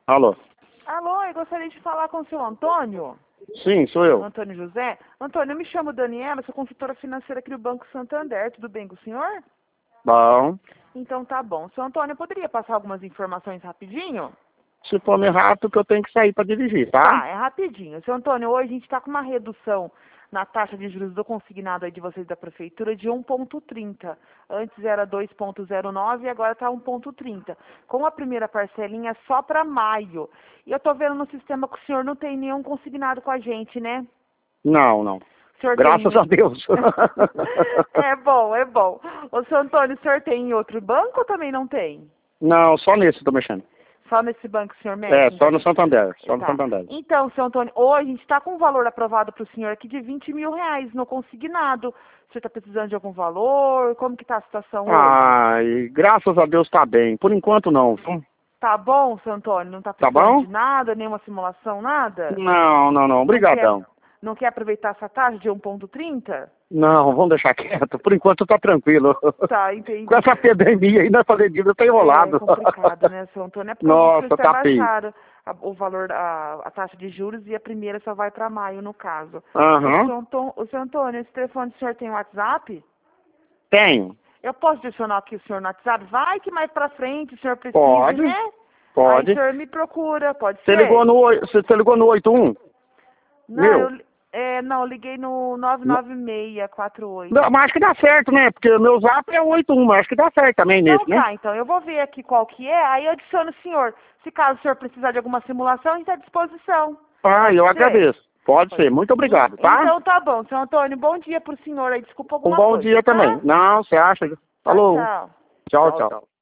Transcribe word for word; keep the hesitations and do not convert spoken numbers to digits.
Alô? Alô, eu gostaria de falar com o seu Antônio. Sim, sou eu. Antônio José. Antônio, eu me chamo Daniela, sou consultora financeira aqui do Banco Santander. Tudo bem com o senhor? Bom, Então tá bom. Seu Antônio, eu poderia passar algumas informações rapidinho? se for meio rápido que eu tenho que sair para dirigir, tá? Tá, é rapidinho. Seu Antônio, hoje a gente está com uma redução na taxa de juros do consignado aí de vocês da prefeitura de um ponto trinta. Antes era dois ponto zero nove e agora está um ponto trinta. Com a primeira parcelinha é só para maio. E eu tô vendo no sistema que o senhor não tem nenhum consignado com a gente, né? Não, não. O senhor Graças tem... a Deus. É bom, é bom. Ô, seu Antônio, o senhor tem em outro banco ou também não tem? Não, só nesse tô mexendo. Só nesse banco que o senhor mexe? É, só então? no Santander, só no Tá. Santander. Então, seu Antônio, hoje a gente está com um valor aprovado para o senhor aqui de vinte mil reais no consignado. O senhor está precisando de algum valor? Como que está a situação hoje? Ai, graças a Deus tá bem. Por enquanto não, viu? Tá bom, seu Antônio? Não está Tá precisando bom? de nada, nenhuma simulação, nada? Não, não, não. Obrigadão. Não quer, não quer aproveitar essa taxa de um ponto trinta? Não, vamos deixar quieto. Por enquanto tá tranquilo. Tá, entendi. Com essa epidemia aí, nós fazer dívida tá enrolado. É complicado, né, seu Antônio? É porque Nossa, vocês tá feio. baixaram a- o valor, a, a taxa de juros e a primeira só vai para maio, no caso. Aham. O, seu Antônio, o seu Antônio, esse telefone do senhor tem WhatsApp? Tenho. Eu posso adicionar aqui o senhor no WhatsApp? Vai que mais pra frente o senhor precisa, Pode. né? Pode. Aí o senhor me procura, pode Você ser? ligou no, oi- você você ligou no oitenta e um? Não, Meu? eu, li- é, não, eu liguei no nove nove seis quatro oito. Não, mas acho que dá certo, né? Porque o meu zap é oitenta e um, mas acho que dá certo também Então nesse, né? tá, então eu vou ver aqui qual que é, aí eu adiciono o senhor. Se caso o senhor precisar de alguma simulação, a gente tá à disposição. Ah, eu ser? agradeço. Pode Pode. ser. Muito obrigado, tá? Então tá bom, seu Antônio, bom dia pro senhor aí, desculpa Um alguma bom coisa, dia tá? também. Não, você acha? Tchau, Falou. tchau. Tchau, tchau.